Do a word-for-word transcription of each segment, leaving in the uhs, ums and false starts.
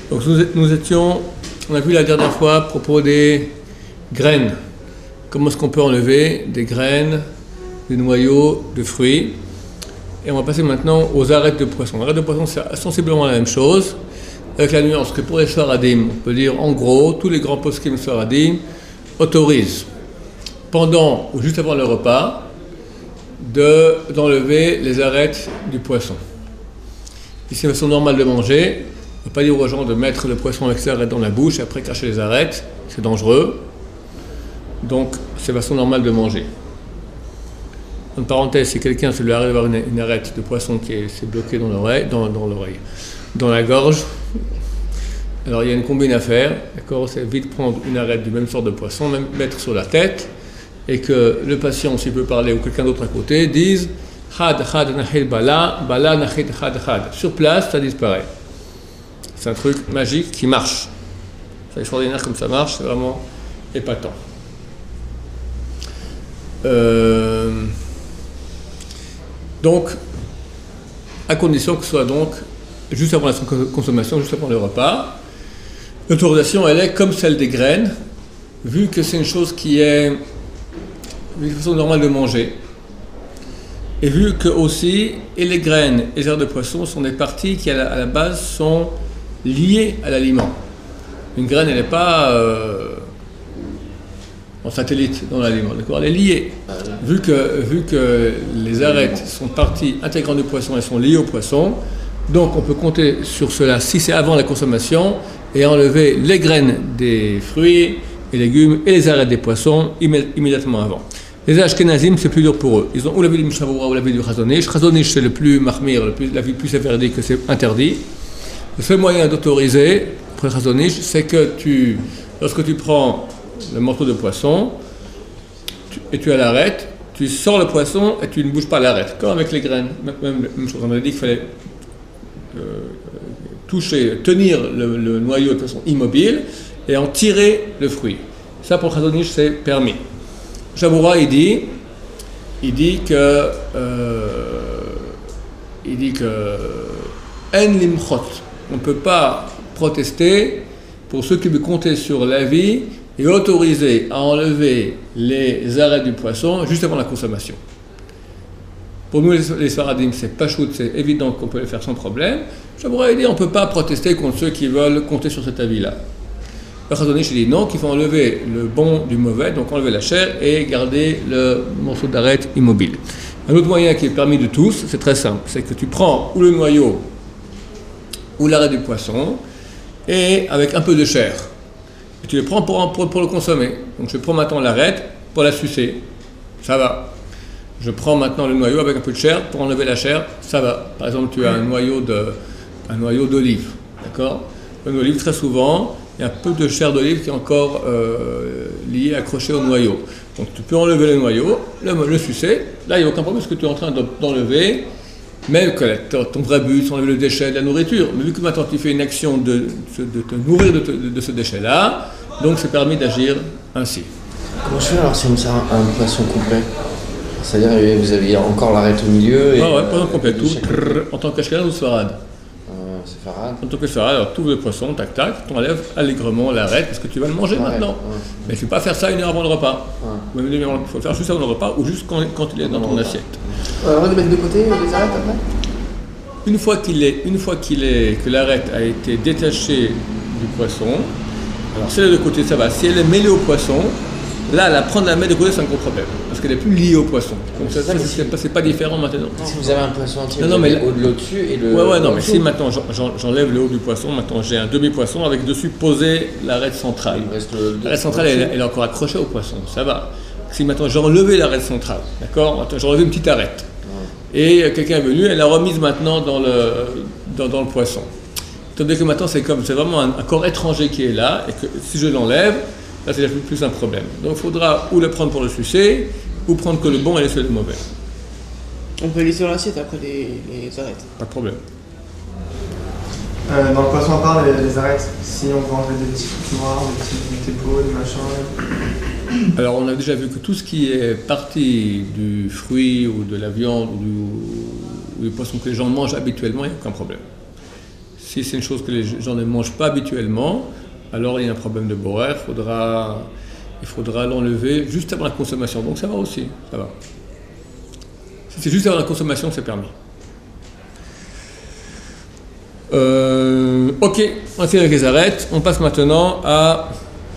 Donc nous, nous étions, on a vu la dernière fois à propos des graines. Comment est-ce qu'on peut enlever des graines, des noyaux de fruits. Et on va passer maintenant aux arêtes de poisson. L'arête de poisson, c'est sensiblement la même chose, avec la nuance que pour les Sfaradim, on peut dire en gros, tous les grands poskim Sfaradim autorisent, pendant ou juste avant le repas, de, d'enlever les arêtes du poisson. Et c'est une façon normale de manger. On ne peut pas dire aux gens de mettre le poisson avec ses arêtes dans la bouche et après cacher les arêtes, c'est dangereux. Donc, c'est la façon normale de manger. En parenthèse, si quelqu'un se lui arrive d'avoir une, une arête de poisson qui est, s'est bloquée dans l'oreille, dans, dans l'oreille, dans la gorge, alors il y a une combine à faire, d'accord? C'est vite prendre une arête du même sort de poisson, même mettre sur la tête, et que le patient, s'il peut parler, ou quelqu'un d'autre à côté, dise had had nahid bala, bala nahid had had. Sur place, ça disparaît. C'est un truc magique qui marche. C'est extraordinaire comme ça marche, c'est vraiment épatant. Euh, donc, à condition que ce soit donc juste avant la consommation, juste avant le repas, l'autorisation, elle est comme celle des graines, vu que c'est une chose qui est une façon normale de manger, et vu que aussi, et les graines et les airs de poisson sont des parties qui à la, à la base sont liées à l'aliment. Une graine, elle n'est pas euh, en satellite dans l'aliment, d'accord? Elle est liée. Vu que, vu que les arêtes sont parties intégrantes du poisson, elles sont liées au poisson, donc on peut compter sur cela si c'est avant la consommation et enlever les graines des fruits et légumes et les arêtes des poissons immédiatement avant. Les Ashkenazim, c'est plus dur pour eux. Ils ont ou l'avis du Mishnah ou l'avis du Chazon Ish. Chazon Ish, c'est le plus mahmir, le plus, l'avis le plus sévère dit que c'est interdit. Le seul moyen d'autoriser pour le Chazon Ish, c'est que tu, lorsque tu prends le morceau de poisson tu, et tu as l'arête, tu sors le poisson et tu ne bouges pas l'arête, comme avec les graines. Même, même, même chose, on a dit qu'il fallait euh, toucher, tenir le, le noyau de façon immobile et en tirer le fruit. Ça, pour le Chazon Ish, c'est permis. Shaboura, il dit, il dit que, euh, il dit que, en limchot, on ne peut pas protester pour ceux qui veulent compter sur la vie et autoriser à enlever les arêtes du poisson juste avant la consommation. Pour nous, les Sfaradim, c'est pas choute, c'est évident qu'on peut le faire sans problème. Shaboura, il dit, on ne peut pas protester contre ceux qui veulent compter sur cet avis-là. Le Chazon Ish dit non, qu'il faut enlever le bon du mauvais, donc enlever la chair et garder le morceau d'arête immobile. Un autre moyen qui est permis de tous, c'est très simple, c'est que tu prends ou le noyau ou l'arête du poisson et avec un peu de chair. Et tu le prends pour, pour, pour le consommer. Donc je prends maintenant l'arête pour la sucer, ça va. Je prends maintenant le noyau avec un peu de chair pour enlever la chair, ça va. Par exemple, tu as un noyau de, un noyau d'olive, d'accord? Un noyau d'olive, très souvent, il y a un peu de chair d'olive qui est encore euh, liée, accrochée au noyau. Donc tu peux enlever le noyau, le, le sucer. Là, il n'y a aucun problème parce que tu es en train d'enlever, même que ton vrai but, c'est enlever le déchet de la nourriture. Mais vu que maintenant tu fais une action de, de te nourrir de, de, de ce déchet-là, donc c'est permis d'agir ainsi. Comment je fais alors si on me sert un, un poisson complet? C'est-à-dire que vous avez encore l'arête au milieu et... Ah ouais, poisson complet, tout. Prrr, en tant qu'ashkenaz ou sfarad? C'est farade. En tant que farade, alors tu ouvres le poisson, tac tac, tu enlèves allègrement l'arête parce que tu vas le manger ouais, maintenant. Ouais. Mais il ne faut pas faire ça une heure avant le repas. Ouais. Il faut le faire juste avant le repas ou juste quand, quand il est dans ton repas. Assiette. On a le droit de mettre de côté les arêtes après? Une fois qu'il est, une fois qu'il est, que l'arête a été détachée du poisson, alors si elle est de côté, ça va. Si elle est mêlée au poisson, là, la prendre la mettre de côté, c'est un gros problème. Parce qu'elle n'est plus liée au poisson. Donc ça, ça c'est, pas, c'est pas différent maintenant. Si vous avez un poisson entier, non, non, mais au de l'au-dessus et le... Ouais, ouais, non, mais si maintenant j'enlève le haut du poisson, maintenant j'ai un demi-poisson avec dessus posé l'arête centrale. Le... L'arête centrale, elle, elle est encore accrochée au poisson, ça va. Si maintenant j'ai enlevé l'arête centrale, d'accord? J'ai enlevé une petite arête. Ouais. Et quelqu'un est venu, elle l'a remise maintenant dans le, dans, dans le poisson. Tandis que maintenant c'est comme, c'est vraiment un, un corps étranger qui est là, et que si je l'enlève, là, c'est plus, plus un problème. Donc, il faudra ou le prendre pour le sucer, ou prendre que le bon et laisser le mauvais. On peut laisser dans l'assiette après les, les arêtes. Pas de problème. Euh, dans le poisson à part, les, les arêtes, si on peut enlever des petits trucs noirs, des petits dépôts, des machins. Alors, on a déjà vu que tout ce qui est partie du fruit ou de la viande ou du, ou du poisson que les gens mangent habituellement, il n'y a aucun problème. Si c'est une chose que les gens ne mangent pas habituellement, alors il y a un problème de borer, il faudra, il faudra l'enlever juste avant la consommation. Donc ça va aussi, ça va. Si c'est juste avant la consommation, c'est permis. Euh, ok, on a fini avec les arêtes. On passe maintenant à,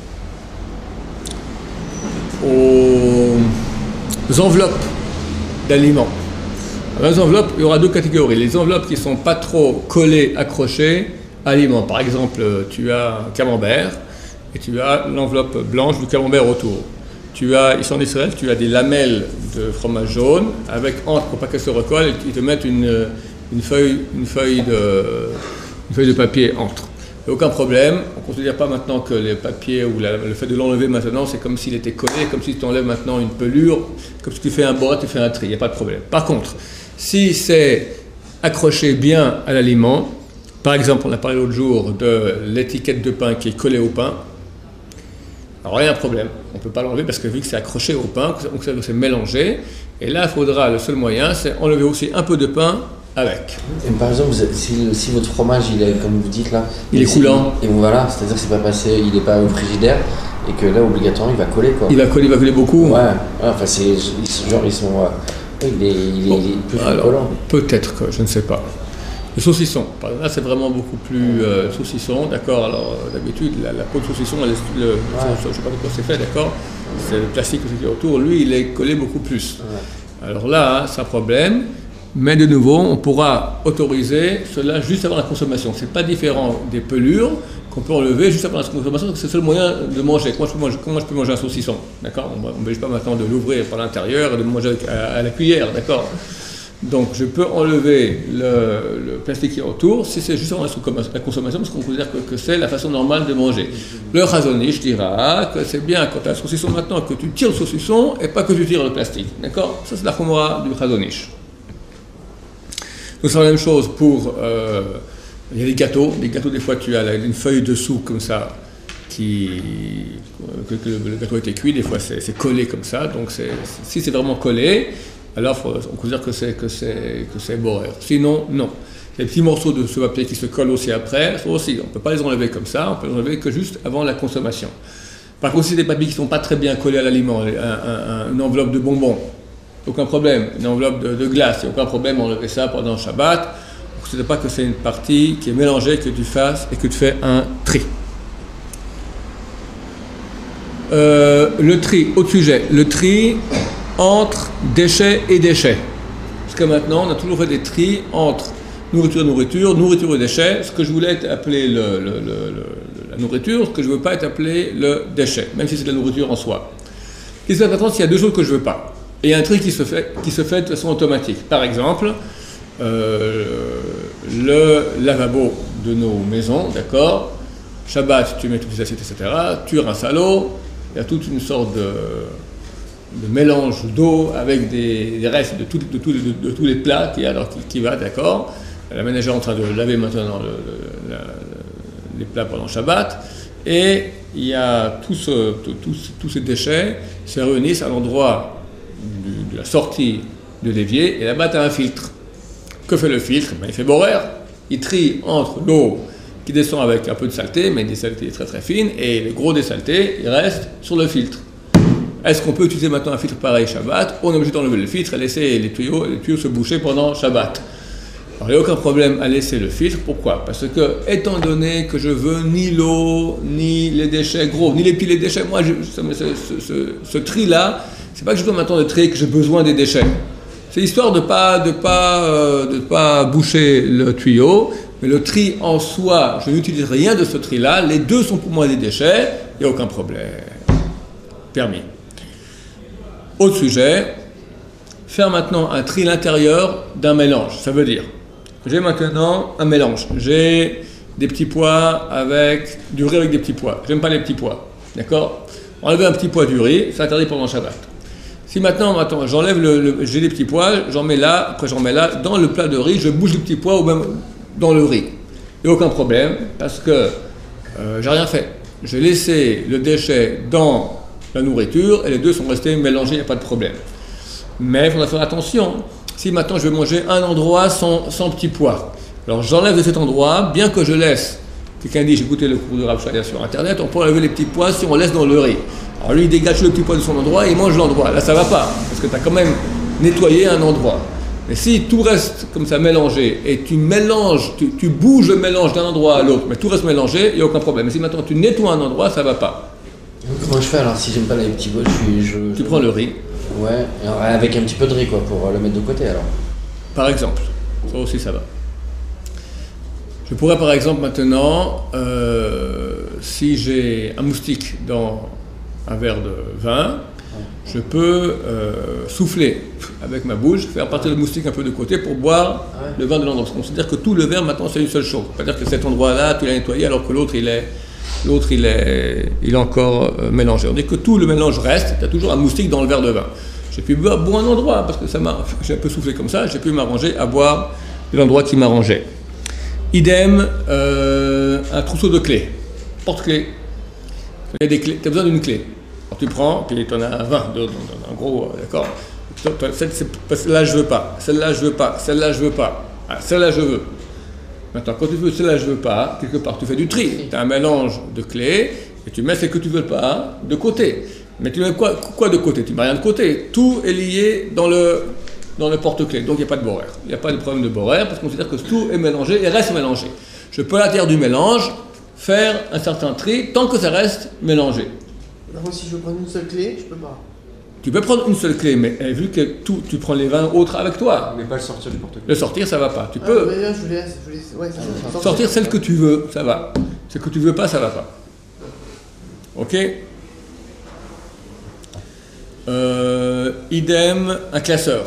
aux enveloppes d'aliments. Dans les enveloppes, il y aura deux catégories. Les enveloppes qui ne sont pas trop collées, accrochées à aliments. Par exemple, tu as un camembert et tu as l'enveloppe blanche du camembert autour. Tu as, ici en Israël, tu as des lamelles de fromage jaune avec entre, pour pas qu'elles se recollent, et ils te mettent une, une, feuille, une, feuille de, une feuille de papier entre. Il n'y a aucun problème. On ne considère pas maintenant que les papiers ou la, le fait de l'enlever maintenant, c'est comme s'il était collé, comme si tu enlèves maintenant une pelure, comme si tu fais un borat, tu fais un tri. Il n'y a pas de problème. Par contre, si c'est accroché bien à l'aliment, par exemple, on a parlé l'autre jour de l'étiquette de pain qui est collée au pain, alors il y a un problème. On ne peut pas l'enlever parce que vu que c'est accroché au pain, donc ça c'est mélangé, et là il faudra, le seul moyen, c'est enlever aussi un peu de pain avec. Et par exemple, si, si votre fromage, il est, comme vous dites là, il est coulant. Et voilà, c'est-à-dire que c'est pas passé, il n'est pas au frigidaire, et que là, obligatoirement, il va coller quoi. Il va coller, il va coller beaucoup. Ouais, enfin c'est, ils, genre ils sont... Il est, il est, bon, il est plus alors, collant. Peut-être que, je ne sais pas. Le saucisson, là c'est vraiment beaucoup plus euh, saucisson, d'accord. Alors d'habitude, la, la peau de saucisson, elle est, le, ouais. je ne sais pas de quoi c'est fait, d'accord. C'est le plastique qui est autour, lui il est collé beaucoup plus. Ouais. Alors là, hein, c'est un problème, mais de nouveau, on pourra autoriser cela juste avant la consommation. C'est pas différent des pelures qu'on peut enlever juste avant la consommation, donc c'est le seul moyen de manger. Comment je peux manger, comment je peux manger un saucisson, d'accord. On n'oblige pas maintenant de l'ouvrir par l'intérieur et de le manger avec, à, à la cuillère, d'accord. Donc je peux enlever le, le plastique qui est autour si c'est juste avant la consommation, parce qu'on considère que, que c'est la façon normale de manger. Le Chazon Ish dira que c'est bien quand tu as un saucisson maintenant que tu tires le saucisson et pas que tu tires le plastique, d'accord. Ça c'est la Chumra du Chazon Ish. Donc c'est la même chose pour... Euh, il y a des gâteaux, des gâteaux des fois tu as une feuille dessous comme ça, qui, que, que le gâteau a été cuit, des fois c'est, c'est collé comme ça, donc c'est, si c'est vraiment collé, alors faut, on considère que c'est, que c'est, que c'est borer. Sinon, non. Il y a des petits morceaux de ce papier qui se collent aussi après, ça aussi, on ne peut pas les enlever comme ça, on peut les enlever que juste avant la consommation. Par contre, si des papiers qui ne sont pas très bien collés à l'aliment, un, un, un, une enveloppe de bonbons, aucun problème, une enveloppe de, de glace, il n'y a aucun problème à enlever ça pendant le Shabbat. Ce n'est pas que c'est une partie qui est mélangée, que tu fasses et que tu fais un tri. Euh, le tri, autre sujet, le tri entre déchets et déchets. Jusqu'à maintenant, on a toujours fait des tris entre nourriture et nourriture, nourriture et déchets. Ce que je voulais être appelé le, le, le, le, la nourriture, ce que je ne veux pas être appelé le déchet, même si c'est de la nourriture en soi. Ce qui se passe maintenant, c'est qu'il y a deux choses que je ne veux pas. Et il y a un tri qui se fait, qui se fait de façon automatique. Par exemple, Euh, le lavabo de nos maisons, d'accord. Shabbat, tu mets toutes les assiettes, et cetera. Tu rinces à l'eau. Il y a toute une sorte de, de mélange d'eau avec des, des restes de, tout, de, tout, de, de tous les plats qui, alors, qui, qui va, d'accord. La ménagère est en train de laver maintenant le, le, la, les plats pendant Shabbat. Et il y a tout ce, tout, tout, tous ces déchets qui se réunissent à l'endroit du, de la sortie de l'évier. Et là-bas, tu as un filtre. Que fait le filtre? Ben, il fait borer, il trie entre l'eau qui descend avec un peu de saleté, mais des saletés très très fines, et le gros des saletés, il reste sur le filtre. Est-ce qu'on peut utiliser maintenant un filtre pareil Shabbat? On est obligé d'enlever le filtre et laisser les tuyaux, les tuyaux se boucher pendant Shabbat. Alors il n'y a aucun problème à laisser le filtre, pourquoi? Parce que, étant donné que je veux ni l'eau, ni les déchets gros, ni les piles et déchets, moi, je, ce, ce, ce, ce tri-là, c'est pas que je dois maintenant de trier que j'ai besoin des déchets. C'est histoire de ne pas, de pas, euh, de pas boucher le tuyau, mais le tri en soi, je n'utilise rien de ce tri-là, les deux sont pour moi des déchets, il n'y a aucun problème. Permis. Autre sujet, faire maintenant un tri à l'intérieur d'un mélange. Ça veut dire, j'ai maintenant un mélange. J'ai des petits pois avec du riz avec des petits pois. J'aime pas les petits pois, d'accord? Enlever un petit pois du riz, c'est interdit pendant Shabbat. Si maintenant, maintenant j'enlève le, le, j'ai des petits pois, j'en mets là, après j'en mets là, dans le plat de riz, je bouge les petits pois ou même dans le riz. Il n'y a aucun problème, parce que euh, j'ai rien fait. J'ai laissé le déchet dans la nourriture et les deux sont restés mélangés, il n'y a pas de problème. Mais il faudra faire attention. Si maintenant je vais manger un endroit sans, sans petits pois, Alors j'enlève de cet endroit, bien que je laisse. Quelqu'un dit, j'ai écouté le cours de Rav Shaya sur internet, on peut enlever les petits pois si on laisse dans le riz. Alors lui il dégage le petit pois de son endroit et il mange l'endroit. Là ça va pas, parce que tu as quand même nettoyé un endroit. Mais si tout reste comme ça mélangé et tu mélanges, tu, tu bouges le mélange d'un endroit à l'autre, mais tout reste mélangé, il n'y a aucun problème. Mais si maintenant tu nettoies un endroit, ça va pas. Comment je fais alors si j'aime pas les petits pois, je, je, Tu je... prends le riz. Ouais, alors, avec un petit peu de riz quoi, pour le mettre de côté alors. Par exemple, ça aussi ça va. Je pourrais par exemple maintenant, euh, si j'ai un moustique dans un verre de vin, je peux euh, souffler avec ma bouche, faire partir le moustique un peu de côté pour boire Ah ouais. le vin de l'endroit. Parce qu'on considère que tout le verre maintenant c'est une seule chose. C'est-à-dire que cet endroit-là, tu l'as nettoyé alors que l'autre il est, l'autre, il est, il est encore euh, mélangé. On dit que tout le mélange reste, tu as toujours un moustique dans le verre de vin. J'ai pu boire, boire un endroit parce que ça m'a, j'ai un peu soufflé comme ça, j'ai pu m'arranger à boire de l'endroit qui m'arrangeait. Idem, euh, un trousseau de clés, porte-clés. Tu as des clés, tu as besoin d'une clé. Alors tu prends, puis tu en as vingt, de, de, de, en gros, d'accord. Celle-là je veux pas, celle-là je veux pas, celle-là je veux pas, ah, celle-là je veux. Maintenant, quand tu veux celle-là je veux pas, quelque part tu fais du tri. Tu as un mélange de clés et tu mets celles que tu veux pas de côté. Mais tu mets quoi, quoi de côté? Tu mets rien de côté. Tout est lié dans le, dans le porte-clés. Donc il n'y a pas de borer. Il n'y a pas de problème de borer parce qu'on considère que tout est mélangé et reste mélangé. Je peux à l'intérieur du mélange faire un certain tri tant que ça reste mélangé. Par contre, si je veux prendre une seule clé, je peux pas. Tu peux prendre une seule clé, mais vu que tout, tu prends les vingt autres avec toi. Mais pas le sortir du porte-clés. Le sortir, ça va pas. Tu Ah, peux bah, là, je voulais, je voulais, ouais, ça, Ah, ça, sortir celle que tu veux, ça va. Celle que tu veux pas, ça va pas. Ok. Euh, idem, un classeur.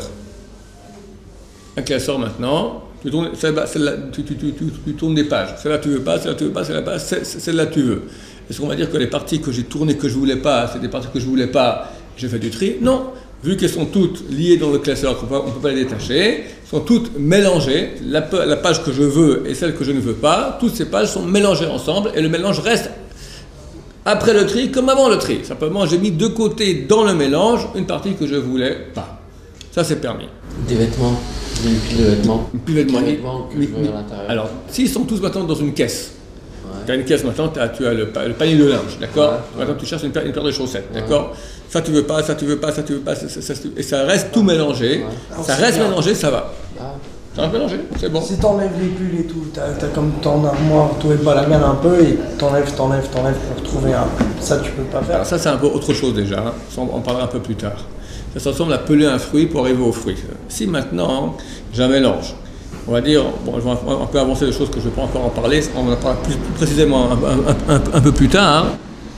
Un classeur maintenant. Tu tournes, celle-là, celle-là, tu, tu, tu, tu, tu tournes des pages. Celle-là tu veux pas, celle-là tu veux pas, celle-là pas, celle-là tu veux. Est-ce qu'on va dire que les parties que j'ai tournées que je voulais pas, c'est des parties que je voulais pas, j'ai fait du tri? Non. Vu qu'elles sont toutes liées dans le classeur, qu'on peut, on ne peut pas les détacher, sont toutes mélangées. La, la page que je veux et celle que je ne veux pas, toutes ces pages sont mélangées ensemble et le mélange reste après le tri comme avant le tri. Simplement, j'ai mis de côté dans le mélange une partie que je voulais pas. Ça, c'est permis. Des vêtements, des piles de vêtements. Une pile de vêtements. Des vêtements que Mais- je veux mais- à l'intérieur. Alors, s'ils sont tous maintenant dans une caisse, Ouais. tu as une caisse maintenant, t'as- tu as le, pa- le panier de linge, d'accord? Ouais, Maintenant, tu cherches une paire, une paire de chaussettes, Ouais. d'accord? Ça, tu veux pas, ça, tu veux pas, ça, tu veux pas, ça, ça, ça, et ça reste tout mélangé. Ouais. Ça reste mélangé, ça va. Ah, Ça reste mélangé, c'est bon. Si t'enlèves les pulls et tout, t'as, t'as comme ton armoire, tout est pas la mienne un peu, et t'enlèves, t'enlèves, t'enlèves pour trouver un. Ça, tu peux pas faire. Alors ça, c'est un peu autre chose déjà, hein. Ça, on en parlera un peu plus tard. Ça, ça ressemble à peler un fruit pour arriver au fruit. Si maintenant, j'ai un mélange, on va dire, bon, je vais un, un peu avancer des choses que je ne vais pas encore en parler, on en parlera plus, plus précisément un, un- un- un peu plus tard.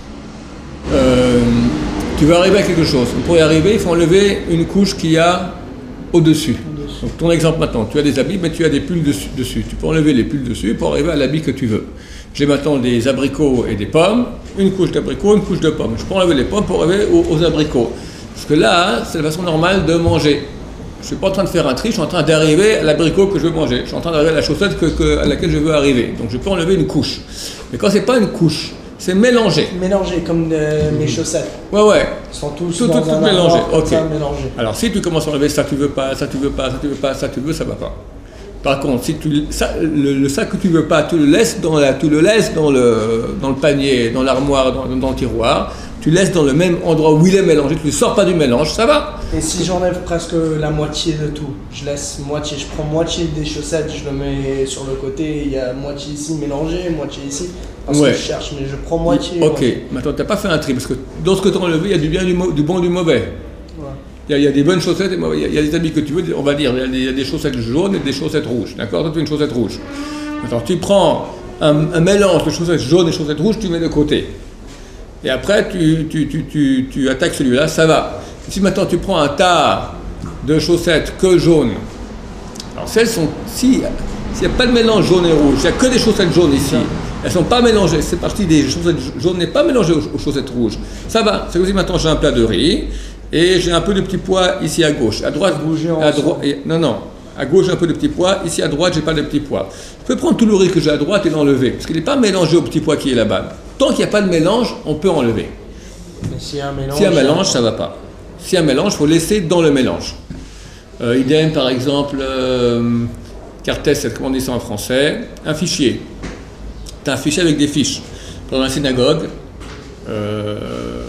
Euh, tu vas arriver à quelque chose. Pour y arriver, il faut enlever une couche qu'il y a au-dessus. Donc ton exemple maintenant, tu as des habits, mais tu as des pulls dessus, dessus. Tu peux enlever les pulls dessus pour arriver à l'habit que tu veux. J'ai maintenant des abricots et des pommes, une couche d'abricots, une couche de pommes. Je peux enlever les pommes pour arriver aux, aux abricots. Parce que là, c'est la façon normale de manger. Je ne suis pas en train de faire un tri, je suis en train d'arriver à l'abricot que je veux manger. Je suis en train d'arriver à la chaussette que, que- à laquelle je veux arriver. Donc je peux enlever une couche. Mais quand c'est pas une couche, c'est mélangé. Mélanger comme euh, mes chaussettes. Ouais, ouais. Ils sont tous Tout- dans tout- un tout mélangé, armoire, comme ok. ça, mélangés. Alors si tu commences à enlever ça, tu veux pas, ça tu veux pas, ça tu veux pas, ça tu veux, ça va pas. Par contre, si tu, ça, le, le sac que tu veux pas, tu le laisses dans, la, tu le, laisses dans, le, dans le panier, dans l'armoire, dans, dans le tiroir, tu laisses dans le même endroit où il est mélangé, tu ne sors pas du mélange, ça va. Et si j'enlève presque la moitié de tout, je laisse moitié, je prends moitié des chaussettes, je le mets sur le côté, il y a moitié ici mélangé, moitié ici, parce Ouais. que je cherche, mais je prends moitié. Ok, moitié. maintenant tu n'as pas fait un tri, parce que dans ce que tu as enlevé, il y a du bien, du, mo- du bon, du mauvais. Ouais. Il y, a, il y a des bonnes chaussettes, et mauvais- il y, a, il y a des habits que tu veux, on va dire, il y a des, il y a des chaussettes jaunes et des chaussettes rouges, d'accord? Toi tu as une chaussette rouge. Maintenant tu prends un, un mélange de chaussettes jaunes et chaussettes rouges, tu mets de côté. Et après, tu, tu, tu, tu, tu attaques celui-là, ça va. Si maintenant tu prends un tas de chaussettes que jaunes, alors celles sont, si, s'il n'y a pas de mélange jaune et rouge, il n'y a que des chaussettes jaunes ici, elles ne sont pas mélangées, c'est parti des chaussettes jaunes n'est pas mélangé aux, aux chaussettes rouges. Ça va, c'est aussi maintenant j'ai un plat de riz, et j'ai un peu de petits pois ici à gauche. À droite, Bouger à ensemble. droite, et- non, non. À gauche, j'ai un peu de petits pois. Ici, à droite, j'ai pas de petits pois. Je peux prendre tout le riz que j'ai à droite et l'enlever. Parce qu'il n'est pas mélangé au petit pois qui est là-bas. Tant qu'il n'y a pas de mélange, on peut enlever. Mais s'il y a un mélange. S'il y a un mélange, ça va pas. S'il y a un mélange, il faut laisser dans le mélange. Euh, idem, par exemple, euh, Cartes, c'est comment on dit ça en français, un fichier. Tu as un fichier avec des fiches. Dans la synagogue, euh,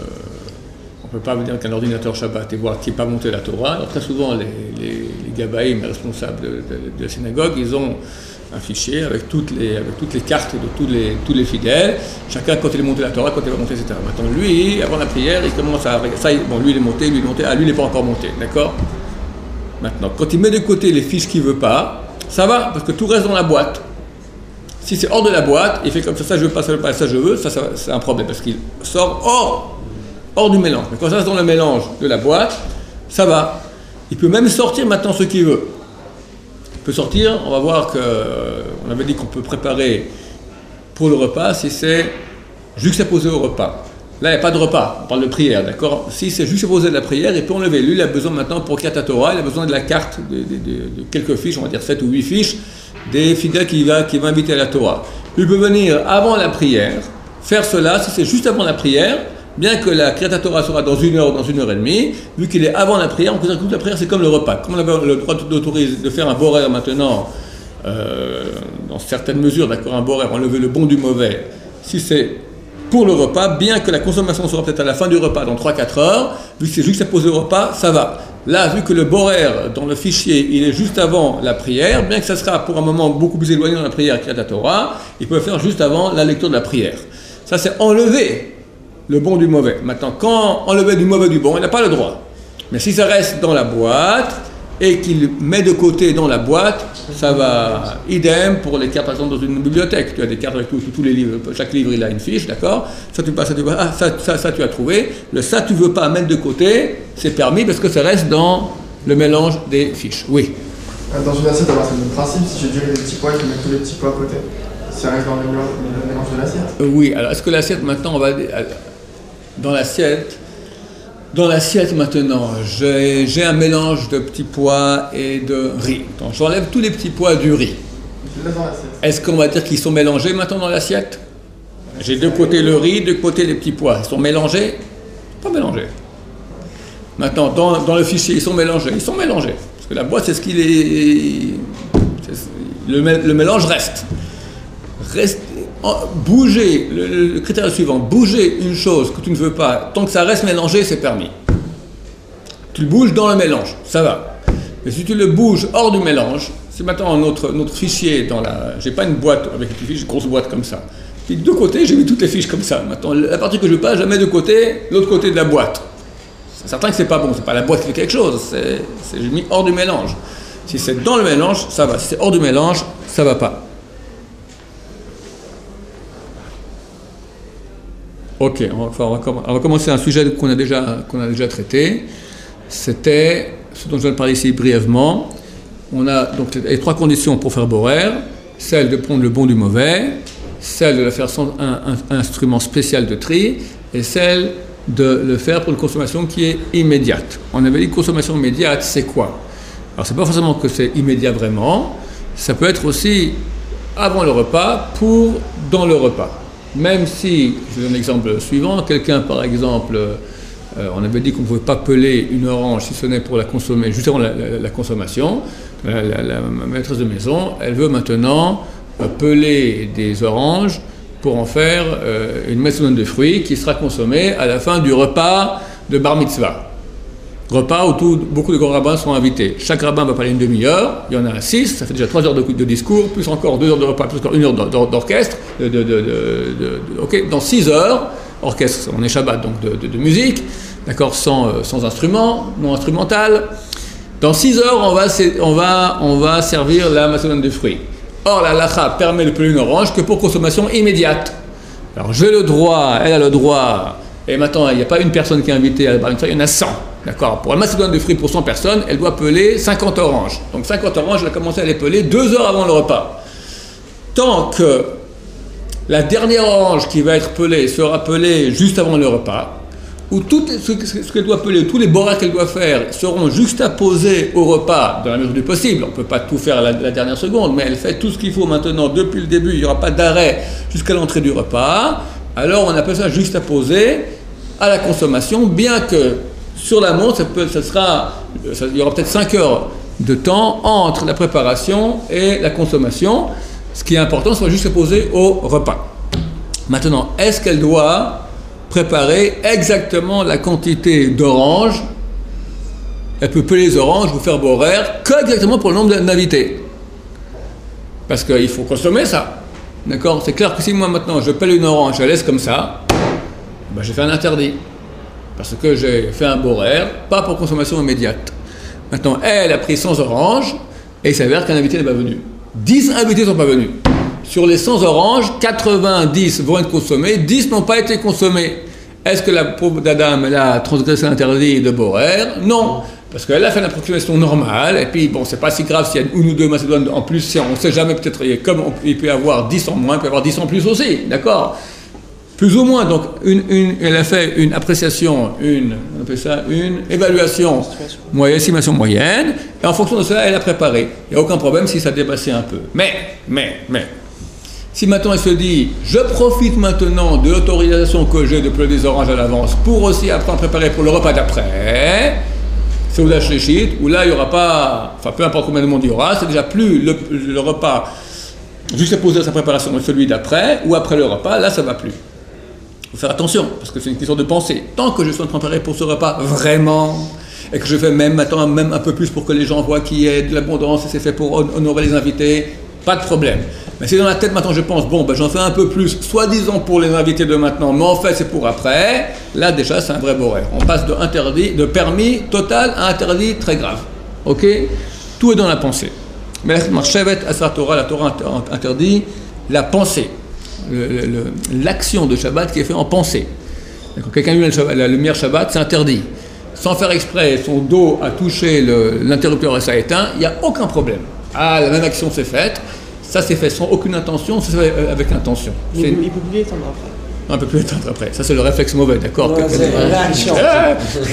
on ne peut pas venir avec un ordinateur Shabbat et voir qui n'est pas monté la Torah. Alors très souvent, les, les, les gabaïm, les responsables de, de, de la synagogue, ils ont un fichier avec toutes les, avec toutes les cartes de tous les, tous les fidèles, chacun quand il est monté la Torah, quand il va monter, et cetera. Maintenant, lui, avant la prière, il commence à... Ça, bon, lui, il est monté, lui, il est monté, ah, lui, il n'est pas encore monté, d'accord? Maintenant, quand il met de côté les fiches qu'il ne veut pas, ça va, parce que tout reste dans la boîte. Si c'est hors de la boîte, il fait comme ça, ça je veux pas, ça je veux pas, ça je veux, ça, ça c'est un problème, parce qu'il sort hors, hors du mélange. Mais quand ça reste dans le mélange de la boîte, ça va. Il peut même sortir maintenant ce qu'il veut. Il peut sortir, on va voir que, on avait dit qu'on peut préparer pour le repas si c'est juxtaposé au repas. Là, il n'y a pas de repas, on parle de prière, d'accord? Si c'est juxtaposé de la prière, il peut enlever. Lui, il a besoin maintenant pour Kriyat Torah, il a besoin de la carte, de, de, de, de quelques fiches, on va dire sept ou huit fiches, des fidèles qui va, qui va inviter à la Torah. Il peut venir avant la prière, faire cela, si c'est juste avant la prière, bien que la Kriyat Torah sera dans une heure ou dans une heure et demie, vu qu'il est avant la prière, on considère que la prière c'est comme le repas. Comme on avait le droit d'autoriser de faire un borer maintenant, euh, dans certaines mesures, d'accord, un borer, enlever le bon du mauvais, si c'est pour le repas, bien que la consommation sera peut-être à la fin du repas, dans trois à quatre heures, vu que c'est juste posé au repas, ça va. Là, vu que le borer dans le fichier, il est juste avant la prière, bien que ça sera pour un moment beaucoup plus éloigné dans la prière Kriyat Torah, il peut le faire juste avant la lecture de la prière. Ça, c'est enlever le bon du mauvais. Maintenant, quand enlever du mauvais du bon, il n'a pas le droit. Mais si ça reste dans la boîte et qu'il met de côté dans la boîte, ça va. Idem pour les cartes, par exemple, dans une bibliothèque. Tu as des cartes avec tous, tous les livres. Chaque livre, il a une fiche, d'accord? Ça, tu passes, ça, tu vas, ah, ça, ça, ça, tu as trouvé. Le ça, tu veux pas mettre de côté, c'est permis parce que ça reste dans le mélange des fiches. Oui. Dans une assiette, c'est le même principe. Si j'ai duré les petits pois, je mets tous les petits pois à côté. Ça reste dans le mélange, le mélange de l'assiette. Euh, oui. Alors, est-ce que l'assiette, maintenant, on va... Dans l'assiette... Dans l'assiette maintenant, j'ai, j'ai un mélange de petits pois et de riz. Donc, j'enlève tous les petits pois du riz. Est-ce qu'on va dire qu'ils sont mélangés maintenant dans l'assiette? J'ai de côté le riz, de côté les petits pois. Ils sont mélangés? Pas mélangés. Maintenant, dans, dans le fichier, ils sont mélangés. Ils sont mélangés. Parce que la boîte, c'est ce qu'il est... C'est, le, le mélange reste. Reste... Bouger, le, le critère est le suivant, bouger une chose que tu ne veux pas, tant que ça reste mélangé, c'est permis. Tu le bouges dans le mélange, ça va. Mais si tu le bouges hors du mélange, c'est maintenant notre, notre fichier dans la... J'ai pas une boîte avec des fiches, une grosse boîte comme ça. Puis de côté, j'ai mis toutes les fiches comme ça. Maintenant, la partie que je veux pas, je la mets de côté, l'autre côté de la boîte. C'est certain que c'est pas bon, c'est pas la boîte qui fait quelque chose, c'est, c'est j'ai mis hors du mélange. Si c'est dans le mélange, ça va. Si c'est hors du mélange, ça va pas. Ok, on va, on, va, on va commencer un sujet qu'on a déjà, qu'on a déjà traité. C'était ce dont je viens de parler ici brièvement. On a donc les trois conditions pour faire borer, celle de prendre le bon du mauvais, celle de le faire sans un, un, un instrument spécial de tri, et celle de le faire pour une consommation qui est immédiate. On avait dit consommation immédiate, c'est quoi? Alors c'est pas forcément que c'est immédiat vraiment, ça peut être aussi avant le repas, pour dans le repas. Même si, je donne l'exemple suivant, quelqu'un par exemple, euh, on avait dit qu'on ne pouvait pas peler une orange si ce n'est pour la consommer, juste avant la, la, la consommation, la, la, la maîtresse de maison, elle veut maintenant euh, peler des oranges pour en faire euh, une macédoine de fruits qui sera consommée à la fin du repas de bar mitzvah. Repas où tout, beaucoup de grands rabbins sont invités. Chaque rabbin va parler une demi-heure, il y en a six, ça fait déjà trois heures de, de discours, plus encore deux heures de repas, plus encore une heure d'orchestre, de, de, de, de, de, okay. Dans six heures, orchestre, on est Shabbat, donc de, de, de musique, d'accord, sans, sans instrument, non instrumental. Dans six heures, on va, on va, on va servir la macédoine de fruits. Or, la halakha permet de peler une orange que pour consommation immédiate. Alors, j'ai le droit, elle a le droit, et maintenant, il n'y a pas une personne qui est invitée à la bar mitzvah, il y en a cent. D'accord. Pour la macédoine de fruits pour cent personnes, elle doit peler cinquante oranges. Donc cinquante oranges, elle a commencé à les peler deux heures avant le repas. Tant que la dernière orange qui va être pelée sera pelée juste avant le repas, ou tout ce, ce qu'elle doit peler, tous les borats qu'elle doit faire seront juxtaposés au repas dans la mesure du possible. On ne peut pas tout faire à la, la dernière seconde, mais elle fait tout ce qu'il faut maintenant depuis le début. Il n'y aura pas d'arrêt jusqu'à l'entrée du repas. Alors on appelle ça juxtaposé à la consommation, bien que sur la montre, ça peut, ça sera, ça, il y aura peut-être cinq heures de temps entre la préparation et la consommation. Ce qui est important, c'est juste se poser au repas. Maintenant, est-ce qu'elle doit préparer exactement la quantité d'oranges? Elle peut peler les oranges, vous faire borer, que exactement pour le nombre d'invités. Parce qu'il faut consommer ça. D'accord? C'est clair que si moi maintenant je pèle une orange, je la laisse comme ça, ben j'ai fait un interdit. Parce que j'ai fait un borer, pas pour consommation immédiate. Maintenant, elle a pris cent oranges, et il s'avère qu'un invité n'est pas venu. dix invités ne sont pas venus. Sur les cent oranges, quatre-vingt-dix vont être consommés, dix n'ont pas été consommés. Est-ce que la pauvre dame, elle a transgressé l'interdit de borer? Non. Parce qu'elle a fait l'approximation normale, et puis bon, c'est pas si grave s'il y a une ou deux macédoines en plus, on ne sait jamais, peut-être, comme on, il peut y avoir dix en moins, il peut y avoir dix en plus aussi, d'accord? Plus ou moins, donc une, une, elle a fait une appréciation, une, on appelle ça une évaluation, moyenne, estimation moyenne, et en fonction de cela, elle a préparé. Il n'y a aucun problème si ça dépassait un peu. Mais, mais, mais, si maintenant elle se dit, je profite maintenant de l'autorisation que j'ai de peler des oranges à l'avance pour aussi après en préparer pour le repas d'après, c'est Ouda Shlichit, où là il n'y aura pas, enfin peu importe combien de monde il y aura, c'est déjà plus le, le repas juste poser sa préparation de celui d'après, ou après le repas, là ça ne va plus. Il faut faire attention, parce que c'est une question de pensée. Tant que je suis en train de préparer pour ce repas, vraiment, et que je fais même maintenant même un peu plus pour que les gens voient qu'il y ait de l'abondance et c'est fait pour honorer les invités, pas de problème. Mais si dans la tête maintenant je pense, bon, ben, j'en fais un peu plus, soi-disant pour les invités de maintenant, mais en fait c'est pour après, là déjà c'est un vrai borer. On passe de interdit, de permis total à interdit très grave. Ok? Tout est dans la pensée. Mais la Torah, la Torah interdit la pensée. Le, le, l'action de Shabbat qui est faite en pensée. Quand quelqu'un lui la, la lumière Shabbat, c'est interdit. Sans faire exprès, son dos a touché le, l'interrupteur et ça a éteint, il n'y a aucun problème. Ah, la même action s'est faite, ça s'est fait sans aucune intention, ça s'est fait avec intention. Il ne peut plus éteindre après. On ne peut plus éteindre après. Ça, c'est le réflexe mauvais, d'accord? Ouais, c'est une réaction. Ah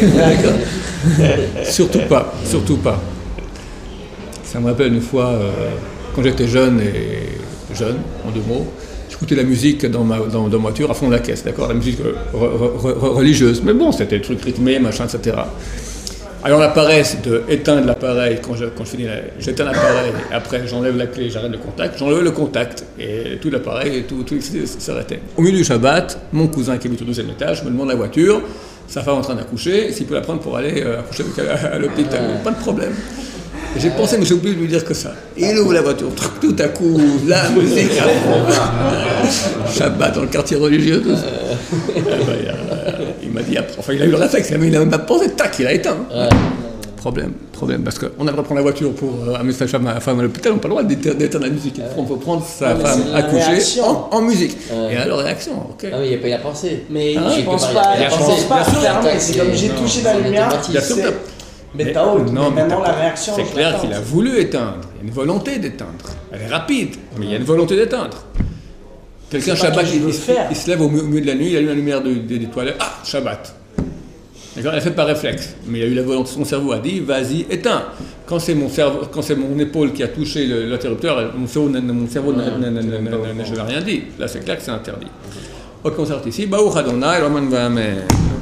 surtout pas, surtout pas. Ça me rappelle une fois, euh, quand j'étais jeune et jeune, en deux mots, j'écoutais la musique dans ma, dans, dans ma voiture à fond de la caisse, d'accord, la musique re, re, re, religieuse, mais bon, c'était des trucs rythmés, machin, et cetera. Alors la paresse de éteindre l'appareil, quand je, quand je finis, la, j'éteins l'appareil, après j'enlève la clé, j'arrête le contact, j'enlève le contact, et tout l'appareil, et tout, tout s'arrêtait. Au milieu du Shabbat, mon cousin qui habite au deuxième étage me demande la voiture, sa femme est en train d'accoucher, s'il peut la prendre pour aller euh, accoucher avec, à, à l'hôpital, pas de problème. Et j'ai pensé, mais j'ai oublié de lui dire que ça. Et il ouvre la voiture, tout à coup, la musique, Shabbat dans le quartier religieux, tout ça. Euh, bah, il m'a dit, enfin il a eu le réflexe, mais il n'a même pas pensé, tac, il a éteint. Ouais. Problème, problème, parce qu'on a le droit de prendre la voiture pour euh, amener sa femme à, femme à l'hôpital, on n'a pas le droit d'éteindre la musique. Il faut prendre sa ouais, femme accouchée en, en musique. Ouais. Et alors, réaction, ok. Ah oui, il n'y a pas eu la pensée. Mais ah, je ne pense pas, je pense pas fermer, c'est comme j'ai touché la lumière. Mais, mais, non, mais, mais maintenant la réaction. C'est clair qu'il a voulu éteindre. Il y a une volonté d'éteindre. Elle est rapide, mais il y a une volonté d'éteindre. Quelqu'un Shabbat, il, il, il se lève au milieu de la nuit, il allume la lumière de, de, des toilettes. Ah, Shabbat. D'accord, elle a fait par réflexe, mais il a eu la volonté. Son cerveau a dit, vas-y, éteins. Quand c'est mon cerveau, quand c'est mon épaule qui a touché le, l'interrupteur, mon cerveau, mon cerveau je n'ai rien dit. Là, c'est clair que c'est interdit. Ok, on s'arrête ici. Baruch Adonai, Roman Vamen.